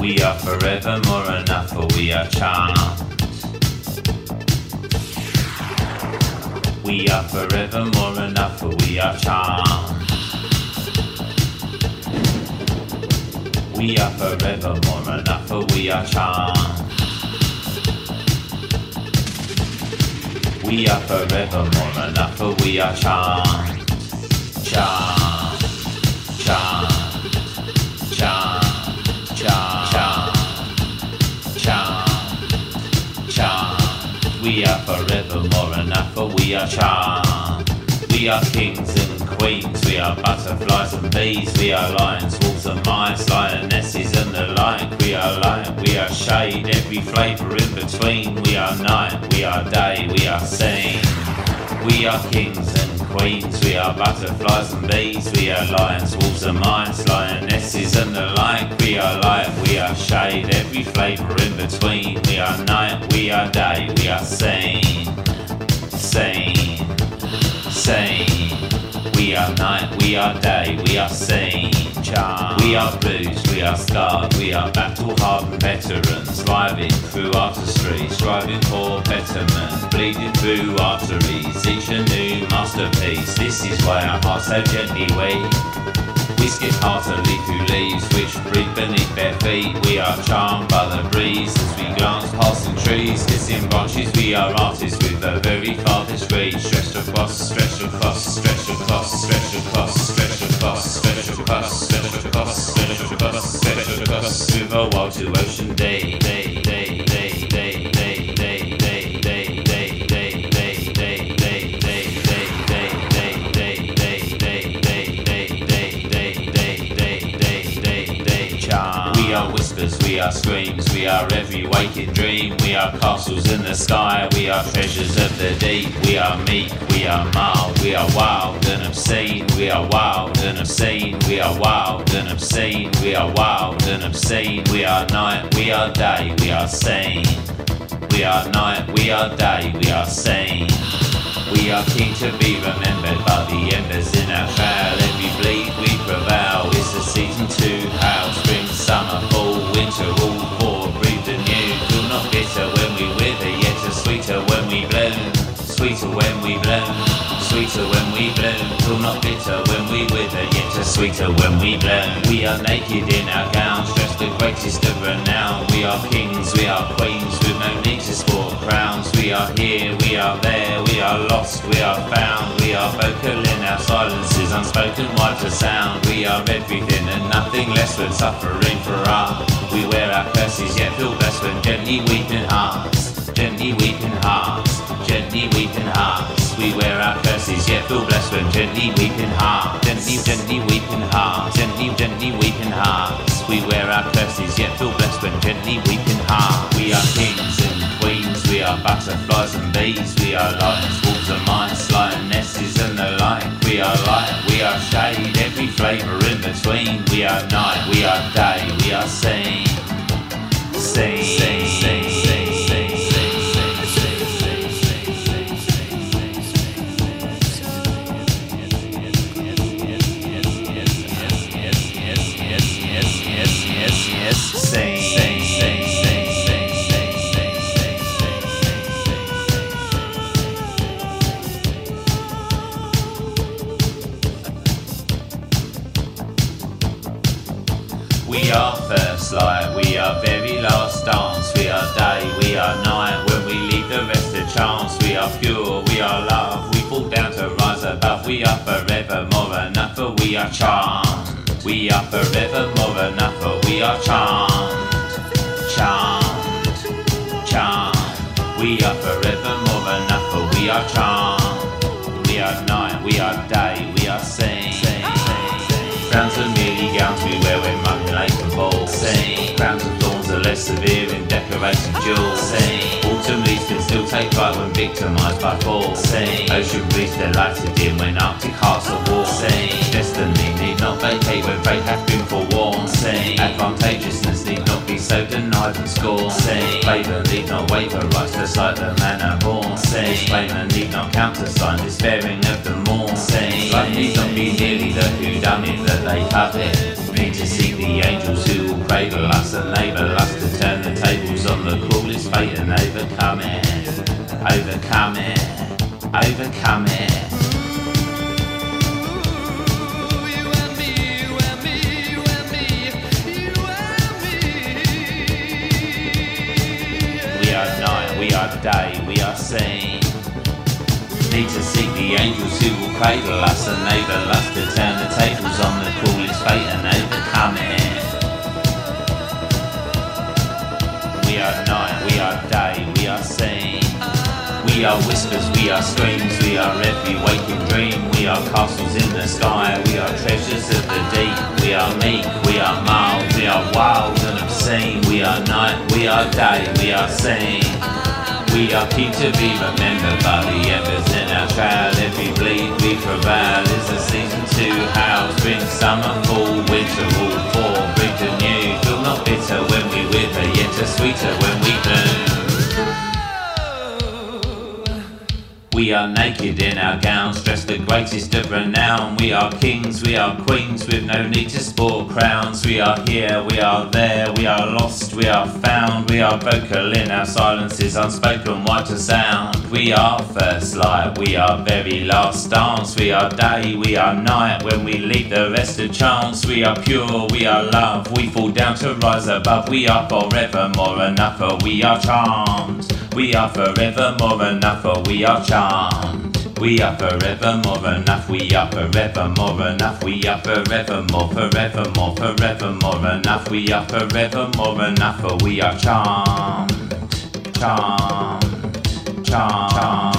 We are forevermore enough, for we are charmed. We are forevermore enough, for we are charmed. We are forevermore enough, for we are charmed. We are forevermore enough, for we are charmed. Charmed, charmed, charmed, charmed, charmed, charmed. We are forevermore enough, for we are charmed. We are kings and queens, we are butterflies and bees, we are lions, wolves and mice, lionesses and the like. We are light, we are shade, every flavour in between. We are night, we are day, we are scene. We are kings and queens, we are butterflies and bees, we are lions, wolves and mice, lionesses and the like. We are light, we are shade, every flavour in between. We are night, we are day, we are sane, sane, sane. We are night, we are day, we are sane. We are bruised, we are scarred, we are battle-hardened veterans, driving through artistry, striving for betterment, bleeding through arteries, each a new masterpiece. This is why our hearts so gently weep. We skip heartily through leaves which breathe beneath bare feet. We are charmed by the breeze as we glance past the trees, kissing branches. We are artists with the very farthest reach. Stretched across, stretched across, stretched across, stretched across, stretched across, stretched across, stretched across, stretched across, stretched across, river wild to ocean day, day, day, day, day, day, day, day, day, day, day, day, day, we are whispers, we are screams, we are every waking dream. We are castles in the sky, we are treasures of the deep. We are meek, we are mild, we are wild and obscene. We are wild and obscene, we are wild and obscene. We are wild and obscene, we are night, we are day, we are sane. We are night, we are day, we are sane. We are keen to be remembered by the embers in our trail. Every bleed we prevail is the season to hail. Spring, summer, fall, winter, all four breathed anew. Feel not bitter when we wither, yet are sweeter when we bloom. Sweeter when we bloom, sweeter when we bloom. Feel not bitter when we wither, yet are sweeter when we bloom. We are naked in our gowns, dressed the greatest of renown. We are kings, we are queens, with no need to sport crowns. We are here, we are there, we are lost, we are found. We are vocal in our silences, unspoken wild to sound. We are everything and nothing less than suffering for us. We wear our curses yet feel blessed when gently weeping hearts, gently weeping hearts, gently weeping hearts. We wear our curses yet feel blessed when gently weeping hearts, gently, gently weeping hearts, gently, gently weeping hearts. We wear our curses yet feel blessed when gently weeping hearts. We are kings and queens, we are butterflies and bees. We are lions, wolves and mice, lionesses and the like. We are light, we are shade, every flavour in between. We are night, we are day, we are sane, sane, sane, sane, sane, sane. We are first light, we are very last dance. We are day, we are night, when we leave the rest to chance. We are pure, we are love, we fall down to rise above. We are forevermore enough, for we are charmed. We are forevermore enough, for we are charmed. Charmed, charmed. We are forevermore enough, for we are charmed. We are night, we are day, we are sane. Crowns are merely gowns we wear when mugging lake and ball. Crowns of thorns are less severe in decorating jewels. Autumn leaves can still take flight when victimised by fall. Ocean breeze delighted in when Arctic hearts are warm. Destiny need not vacate when fate hath been forewarned. Advantageousness need not be so denied and scorned. Flavour need not waver, rise to sight the manner born. Disclaimer need not countersign despairing of the morn. Life need not be nearly the whodunit that they covet. Need to seek the angels who will pray cradle us, enable us to turn the tables on the cruelest fate and overcome it, overcome it, overcome it. We are night, we are day, we are seen. Need to seek the angels who will cradle us, enable us to turn the tables on the cruelest fate and overcome it. We are night, we are day, we are seen. We are whispers, we are screams, we are every waking dream. We are castles in the sky, we are treasures of the deep. We are meek, we are mild, we are wild and obscene. We are night, we are day, we are seen. We are keen to be remembered by the embers in our trail. Every bleed we prevail is a season to house. Spring, summer, fall, winter, all four bring the new. Feel not bitter when we wither, yet are sweeter when we bloom. We are naked in our gowns, dressed the greatest of renown. We are kings, we are queens, with no need to sport crowns. We are here, we are there, we are lost, we are found. We are vocal in our silences, unspoken white as sound. We are first light, we are very last dance. We are day, we are night, when we leave the rest of chance. We are pure, we are love, we fall down to rise above. We are forever more enough, for we are charmed. We are forever more enough, for we are charmed. We are forever more enough, we are forever more enough. We are forever more enough. We are forever more enough, for we are charmed, charmed, charmed.